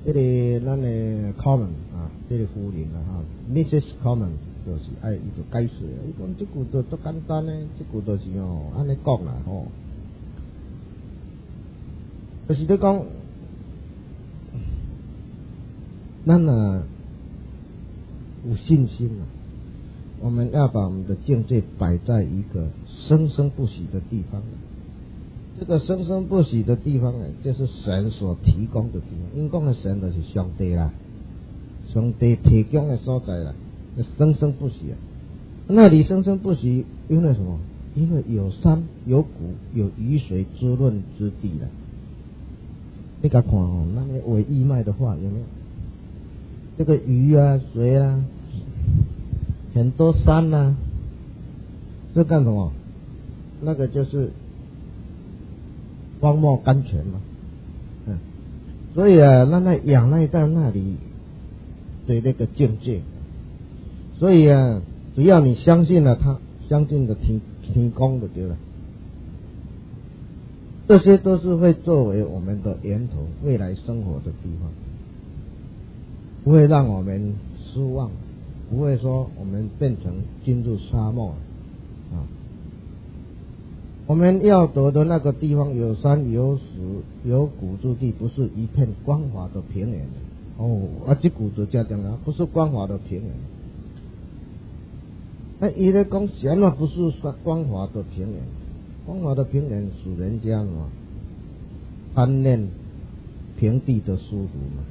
这个咱的 Common 啊，这个夫人啊哈 ，Mrs. Common 就是伊就解释，伊讲这句就足简单呢，这句就是安尼讲啦吼，就是咧讲，咱啊有信心啊，我们要把我们的境界摆在一个生生不息的地方。这个生生不息的地方呢，就是神所提供的地方。因讲的神就是上帝啦，上帝提供的所在啦，生生不息啊。那里生生不息，因为什么？因为有山有谷有雨水滋润之地啦。你甲看哦，那个伪义卖的话有没有？这个鱼啊、水啊，很多山啊，这干什么？那个就是荒漠甘泉嘛，所以啊，那仰赖到那里的那个境界，所以啊，只要你相信了他，相信的天公的对了，这些都是会作为我们的源头，未来生活的地方，不会让我们失望，不会说我们变成进入沙漠啊。我们要得的那个地方有山有水有谷之地，不是一片光滑的平原哦。这句就这样啊，不是光滑的平原。那伊咧讲什么不是光滑的平原？光滑的平原是人家嘛贪恋平地的舒服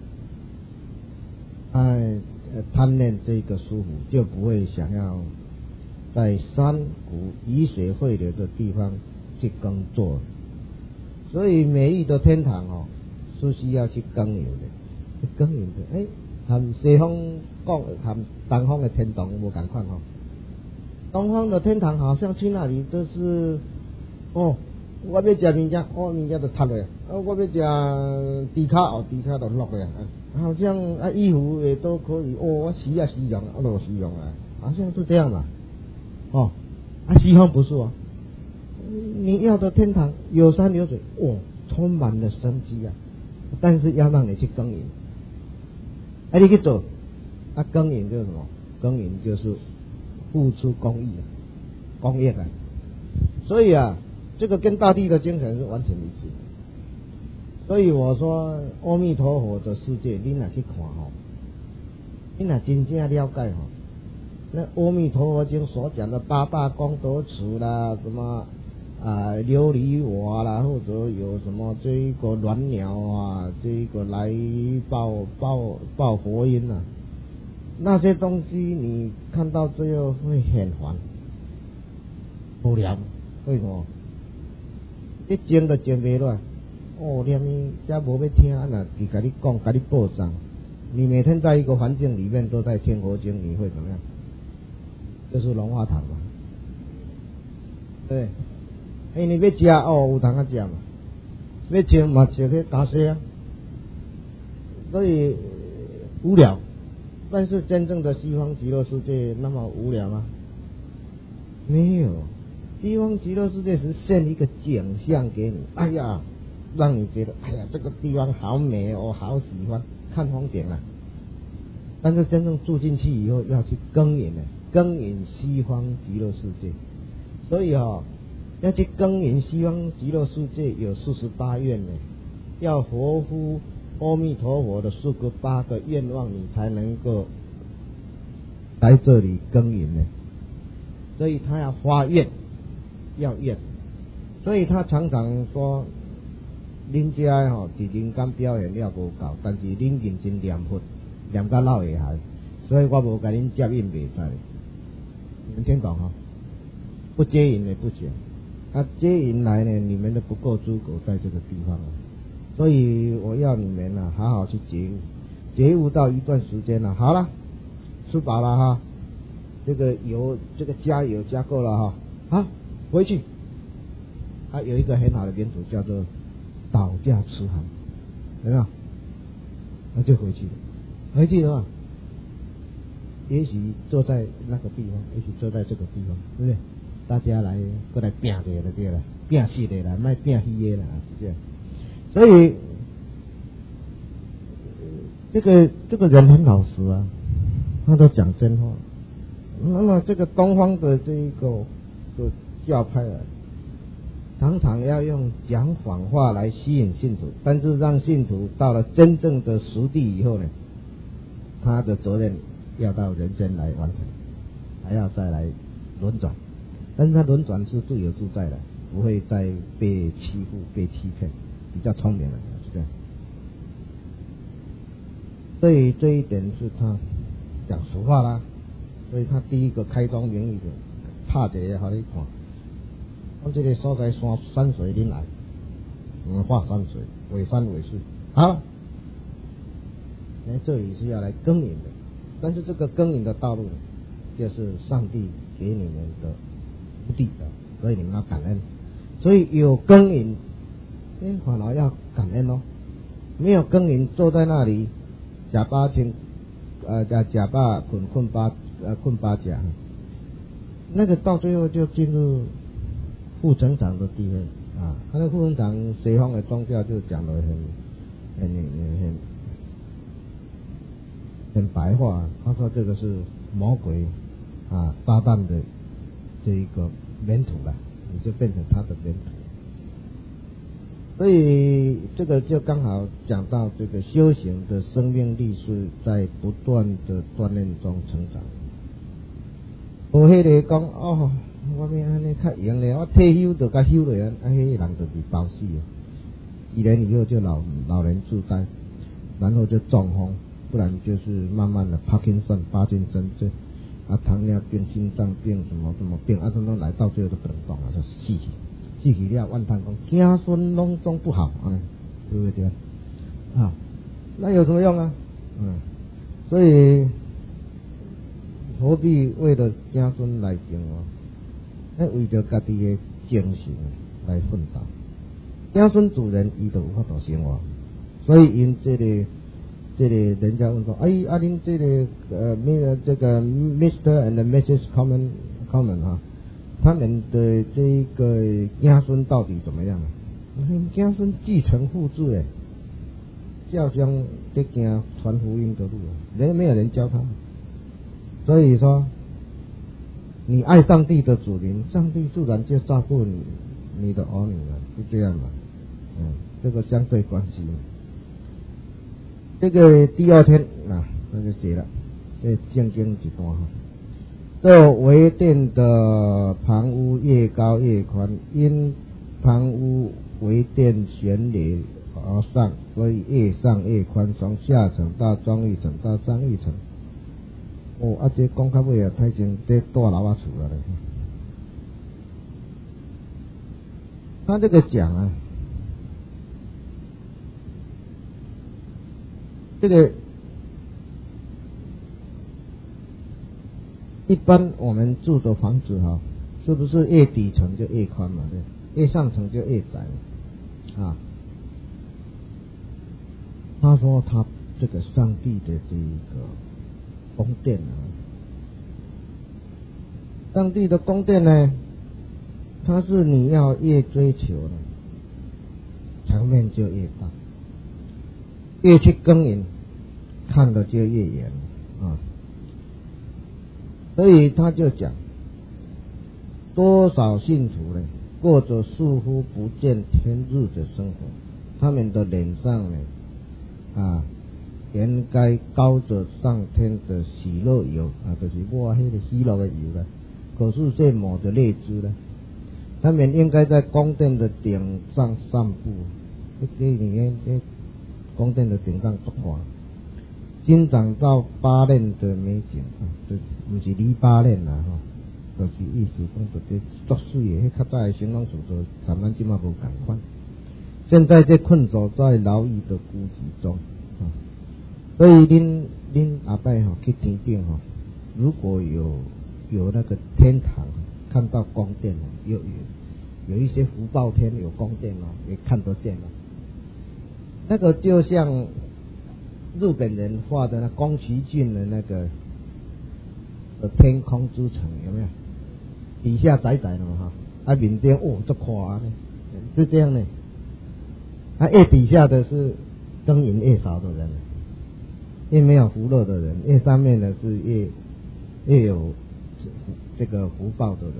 嘛，贪恋这个舒服，就不会想要在山谷雨水汇流的地方去耕作，所以美丽的天堂哦，是需要去耕耘的，耕耘的。和西方讲，和东方的天堂无同款哦。东方的天堂好像去那里都是我要吃面家，面家就塌了；我要吃猪脚，猪脚就落了。好像衣服也都可以我洗啊洗用，我洗用啊，好像是这样吧。西方不是哦，你要的天堂有山有水，充满了生机啊，但是要让你去耕耘，你去做，耕耘就是什么？耕耘就是付出公益啊，公益啊，所以啊，这个跟大地的精神是完全一致的。所以我说，阿弥陀佛的世界，你哪去看你哪真正了解那阿弥陀佛经所讲的八大功德池啦，什么琉璃瓦啦，或者有什么这一个鸾鸟啊，这一个来报佛音啊，那些东西你看到最后会很烦无聊，为什么？一经都经不落，念你家无要听，那只跟你讲，跟你报章。你每天在一个环境里面都在听佛经，你会怎么样？就是龙华堂嘛，对。你要吃有通啊吃嘛，要穿嘛穿去加西啊，所以无聊。但是真正的西方极乐世界那么无聊吗？没有，西方极乐世界是现一个景象给你，让你觉得这个地方好美哦，好喜欢看风景啊。但是真正住进去以后要去耕耘的，耕耘西方极乐世界。所以要去耕耘西方极乐世界有48愿呢，要合乎阿弥陀佛的48个愿望，你才能够来这里耕耘呢。所以他要发愿，要愿。所以他常常说，恁这伫人间表现了无够，但是恁认真念佛，念到老下海，所以我无甲恁接引袂使。你们听懂不接引的不行。接引来呢，你们都不够诸狗在这个地方所以我要你们好好去觉悟到一段时间好了，吃饱了这个油这个加油加够了好回去。有一个很好的名字叫做倒驾慈航，有没有？那就回去了。回去的话，也许坐在那个地方，也许坐在这个地方，对不对？大家来过来拼一下就对了，拼死的啦，卖拼鱼的啦，是这样。所以这个人很老实啊，他都讲真话。那么这个东方的这一个教派啊，常常要用讲谎话来吸引信徒，但是让信徒到了真正的实地以后呢，他的责任要到人间来完成，还要再来轮转，但是他轮转是自由自在的，不会再被欺负、被欺骗，比较聪明了，是这样。所以这一点是他讲实话啦，所以他第一个开宗明义的拍一个给你看，我这个所在山水恁来，画山水，尾山尾水，好，这里是要来耕耘的，但是这个耕耘的道路呢，就是上帝给你们的福地的，所以你们要感恩。所以有耕耘，反而要感恩哦。没有耕耘，坐在那里假巴青，假巴困巴甲，那个到最后就进入副成长的地位啊。那个副成长，西方的宗教就讲得很白话，他说这个是魔鬼啊撒旦的这一个门徒了，你就变成他的门徒。所以这个就刚好讲到这个修行的生命力是在不断的锻炼中成长。有迄个讲哦，我要安尼较赢咧，我退休就甲休咧，啊，迄个人就是包死啊。几年以后就老人痴呆，然后就中风，不然就是慢慢的帕金森这啊糖尿病、心脏病什么病啊，统统来到最后都不能动了，就死去了。万叹讲子孙拢总不好啊，对不对啊？那有什么用啊？所以何必为了子孙来生活？为着家己的精神来奋斗。子孙主人伊就有法度生活，所以因这个人家问说，恁这个这个 Mr. and Mrs. Common 哈，他们的这个子孙到底怎么样？子孙继承父志诶，照将在行传福音的路，人没有人教他，所以说你爱上帝的主人，上帝自然就照顾你的儿女了，是这样嘛？这个相对关系。这个第二天那就写了，这圣经一段哈。这围殿的旁屋越高越宽，因旁屋围殿悬垒而上，所以越上越宽，从下层到中一层到上一层。这讲到尾啊，太像在大楼啊厝了嘞。他这个讲啊，这个一般我们住的房子哈，是不是越底层就越宽嘛？对，越上层就越窄啊。他说他这个上帝的这个宫殿啊，上帝的宫殿呢，它是你要越追求呢，墙面就越大，越去耕耘，看的就越远啊。所以他就讲，多少信徒呢，过着似乎不见天日的生活，他们的脸上呢，应该高着上天的喜乐油啊，就是抹那个喜乐的油了。可是这抹着泪珠呢，他们应该在宫殿的顶上散步。宫殿的顶上作画，欣赏到巴嫩的美景啊，这不是黎巴嫩啦吼，就是意思讲就是作水的，迄较早的形容词说，咱们今嘛无共款。现在这困守在牢狱的孤寂中啊，所以恁阿伯吼去天顶吼，如果有那个天堂，看到宫殿有一些福报天有宫殿也看得见那个就像日本人画的那宫崎骏的那个天空之城，有没有？底下窄窄的嘛哈，面顶这宽呢，是这样呢。越底下的是耕耘越少的人， 越没有福乐的人，越上面的是越有这个福报的人。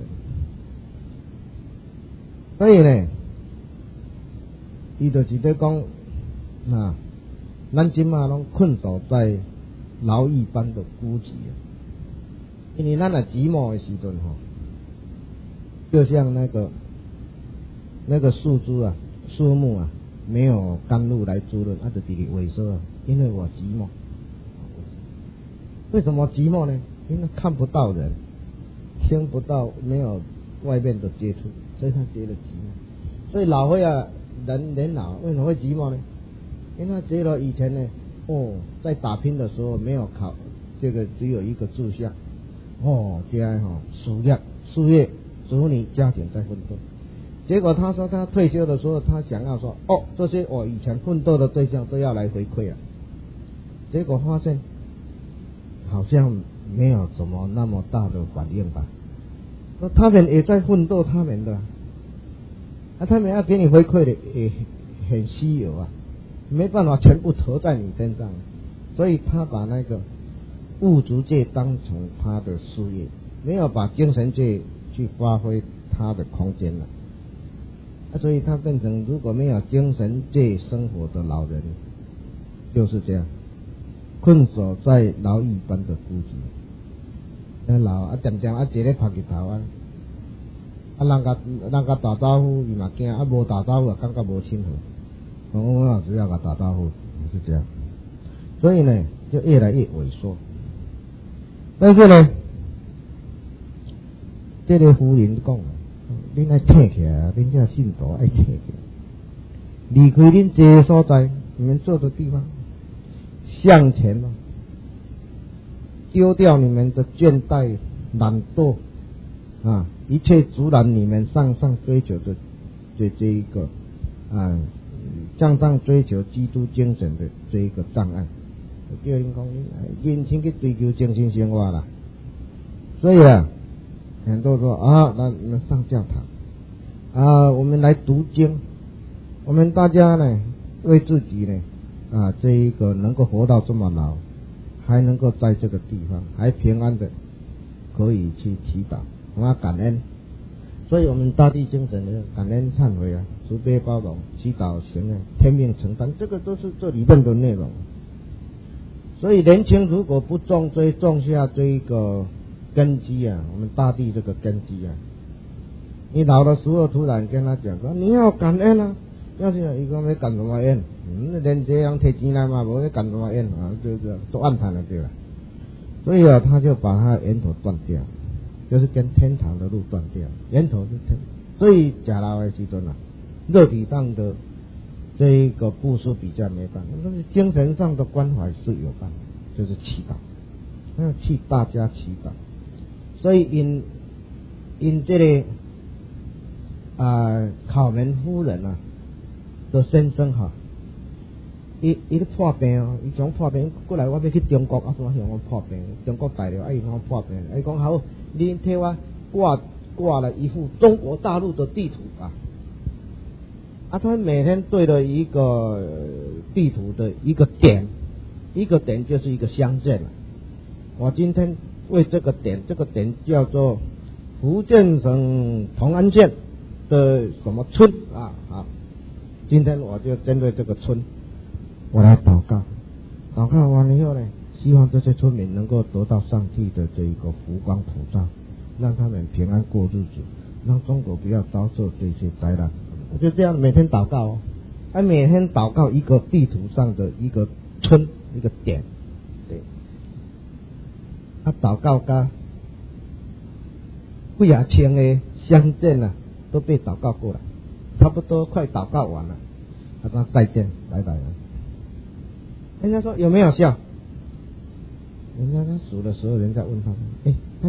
所以呢，伊就是在讲啊，咱今嘛拢困守在牢狱般的孤寂啊，因为咱若寂寞的时阵吼，就像那个树枝啊、树木啊，没有甘露来滋润，就直直萎缩啊，因为我寂寞。为什么寂寞呢？因为看不到人，听不到，没有外面的接触，所以他觉得寂寞。所以老会啊，人老为什么会寂寞呢？因为他觉得以前呢，在打拼的时候没有考这个只有一个志向，这样事业子女家庭在奋斗。结果他说他退休的时候，他想要说这些我以前奋斗的对象都要来回馈啊，结果发现好像没有什么那么大的反应吧。说他们也在奋斗他们的，他们要给你回馈的也很稀有啊，没办法全部投在你身上，所以他把那个物质界当成他的事业，没有把精神界去发挥他的空间了。所以他变成如果没有精神界生活的老人，就是这样困守在牢狱般的孤寂。老渐渐坐咧拍日头人甲打招呼伊嘛惊，无打招呼也感觉无亲和。我老师要甲打招呼，是这样。所以呢，就越来越萎缩。但是呢，这个夫人讲，恁爱挺起来，恁这信徒爱挺起来，离开恁这个所在，你们坐的地方，向前嘛，丢掉你们的倦怠、懒惰啊，一切阻拦你们向上追求的这一个向上追求基督精神的这一个障碍。叫恁讲，认真去追求精神生活啦。所以很多说那上教堂我们来读经，我们大家呢为自己呢这一个能够活到这么老，还能够在这个地方还平安的可以去祈祷，感恩。所以我们大地精神的感恩忏悔慈悲包容祈祷行天命承担，这个都是这里面的内容。所以年轻如果不种下这一个根基我们大地这个根基你老的时候突然跟他讲说你要感恩要是一个要感什么恩，连这样提钱来嘛，无要感什么恩这个都暗谈了对了。所以他就把他源头断掉，就是跟天堂的路断掉，源头是天。所以假老的时阵肉体上的这一个布施比较没办法，但是精神上的关怀是有办法，就是祈祷，替大家祈祷。所以因这个考门夫人的先生伊咧破病伊从破病过来，我要去中国怎向我破病？中国大陆伊向我破病，伊讲好，你替我挂了一幅中国大陆的地图他每天对着一个地图的一个点就是一个乡镇我今天为这个点叫做福建省同安县的什么村今天我就针对这个村我来祷告完了以后呢，希望这些村民能够得到上帝的这一个福光普照，让他们平安过日子，让中国不要遭受这些灾难。我就这样每天祷告每天祷告一个地图上的一个村一个点，对，祷告噶几啊千的乡镇都被祷告过了，差不多快祷告完了，他说再见，拜拜了。人家说有没有效？人家他数的时候，人家问他，那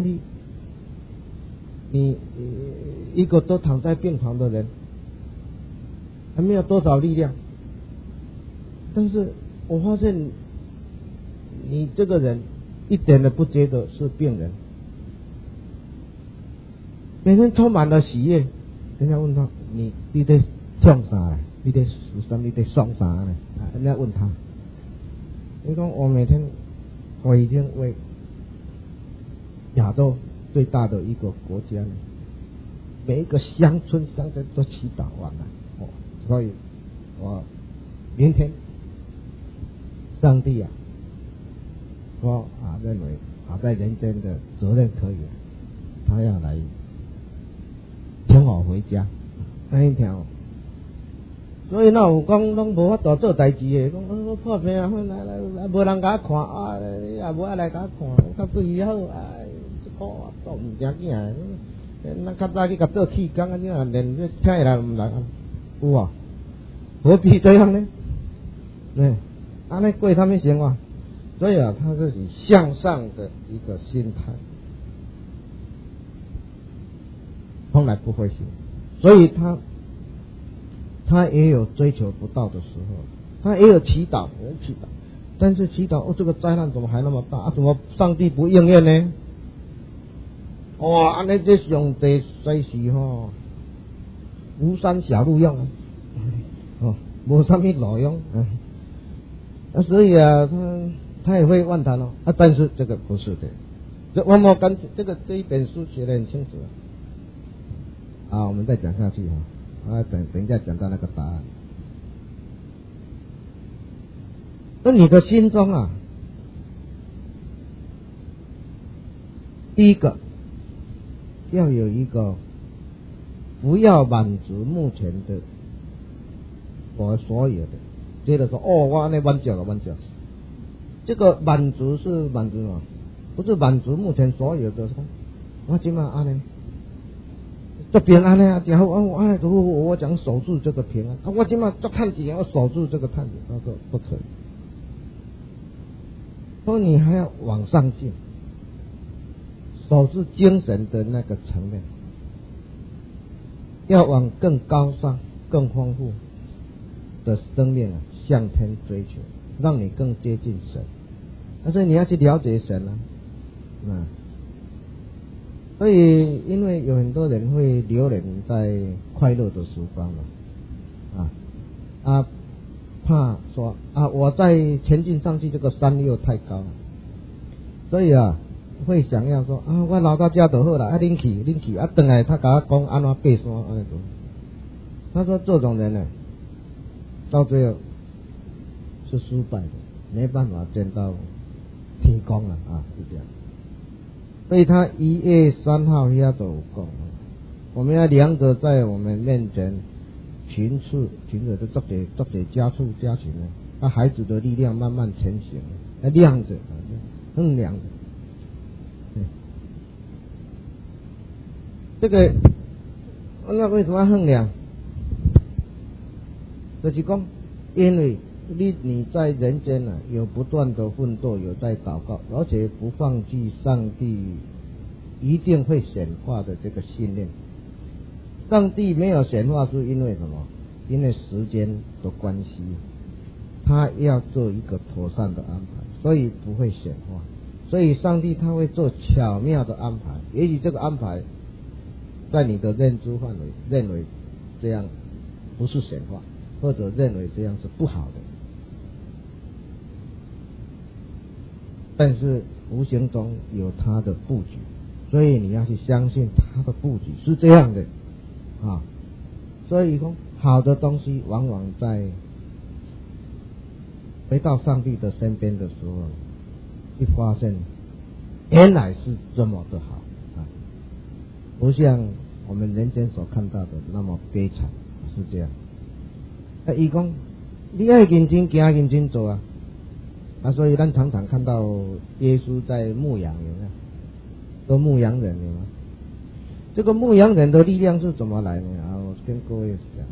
你一个都躺在病床的人，还没有多少力量，但是我发现你这个人一点都不觉得是病人，每天充满了喜悦。人家问他，你在唱啥？你在数什么？你在送啥呢？人家问他， 你看我每天我已经为亚洲最大的一个国家呢，每一个乡村都祈祷完了所以我明天上帝啊，说认为在人间的责任可以，他要来请我回家，那一条。所以那有讲拢无法度做代志的，讲我破病啊，来无人甲看啊，也无爱来甲看，较对伊好这个都唔正经，咱较早去甲做气功啊，你啊连这听来唔来有啊？何必这样呢？安尼过他们生活，所以他是以向上的一个心态，从来不会行，所以他也有追求不到的时候，他也有祈祷，但是祈祷这个灾难怎么还那么大怎么上帝不应验呢？安尼这上帝实是无山小路用无什么路用所以他也会万谈但是这个不是的，我们跟这一本书写得很清楚我们再讲下去等一下讲到那个答案。那你的心中第一个要有一个不要满足目前的我所有的，接着说我安尼满足了，这个满足是满足吗？不是满足目前所有的，我今晚安尼这平安呢，然后我讲守住这个平安我今晚做探底，我守住这个探底，他说不可以，说你还要往上进，守住精神的那个层面，要往更高尚、更丰富的生命向天追求，让你更接近神。所以你要去了解神所以因为有很多人会流连在快乐的时光怕说我在前进上去这个山又太高了，所以会想要说我老到家就好了拎起回来他跟我讲安怎爬山他说这种人呢到最后是失败的，没办法见到天光了是这样。所以他1月3号也都有讲，我们要量着在我们面前群着的作者加速加群孩子的力量慢慢前行，要量着衡量着这个那为什么要衡量？就是说因为你在人间有不断的奋斗，有在祷告，而且不放弃上帝一定会显化的这个信念。上帝没有显化是因为什么？因为时间的关系，他要做一个妥善的安排，所以不会显化。所以上帝他会做巧妙的安排，也许这个安排在你的认知范围认为这样不是显化，或者认为这样是不好的，但是无形中有他的布局，所以你要去相信他的布局是这样的所以说好的东西往往在回到上帝的身边的时候，会发现原来是这么的好不像我们人间所看到的那么悲惨，是这样。他说你要认真行认真做所以咱常常看到耶稣在牧羊，有没有？都牧羊人，有没有？这个牧羊人的力量是怎么来的我跟各位讲，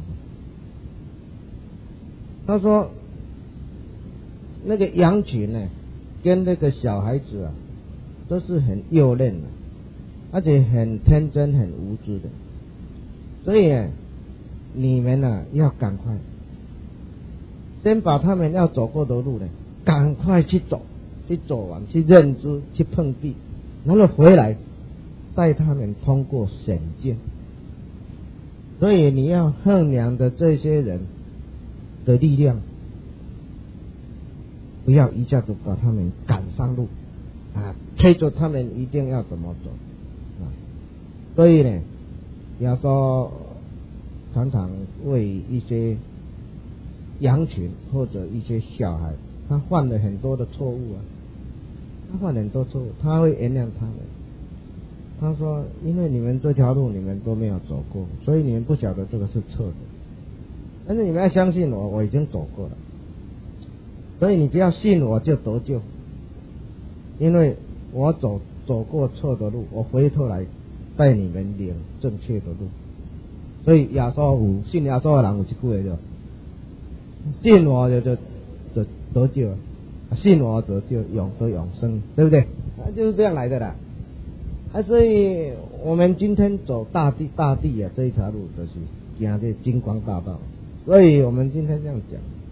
他说那个羊群跟那个小孩子都是很幼嫩的，而且很天真很无知的，所以你们要赶快先把他们要走过的路赶快去走完，去认知，去碰壁，然后回来带他们通过险境。所以你要衡量的这些人的力量不要一下子把他们赶上路啊，催着他们一定要怎么走啊。所以呢，亚瑟常常为一些羊群或者一些小孩，他犯了很多的错误啊，他犯很多错误，他会原谅他们。他说：“因为你们这条路你们都没有走过，所以你们不晓得这个是错的。但是你们要相信我，我已经走过了。所以你只要信我就得救，因为我走过错的路，我回头来带你们领正确的路。所以亚瑟信亚瑟的人有一句话叫：信我就得救，信我就得永生，对不对？就是这样来的啦。所以我们今天走大地啊这一条路，就是行这金光大道。所以我们今天这样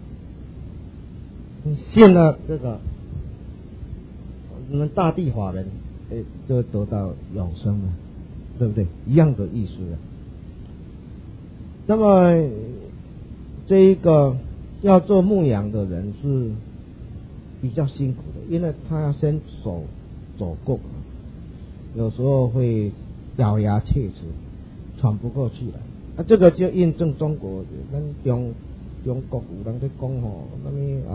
讲，信了这个，我们大地法人，就得到永生了，对不对？一样的意思了。那么这一个要做牧羊的人是比较辛苦的，因为他要先走过。有时候会咬牙切齿，喘不过气来。这个就印证中国，咱中国有人在讲吼，那么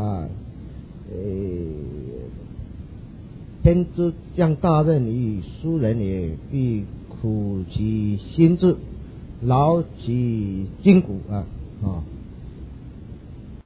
天之降大任于斯人也，必苦其心志，劳其筋骨啊。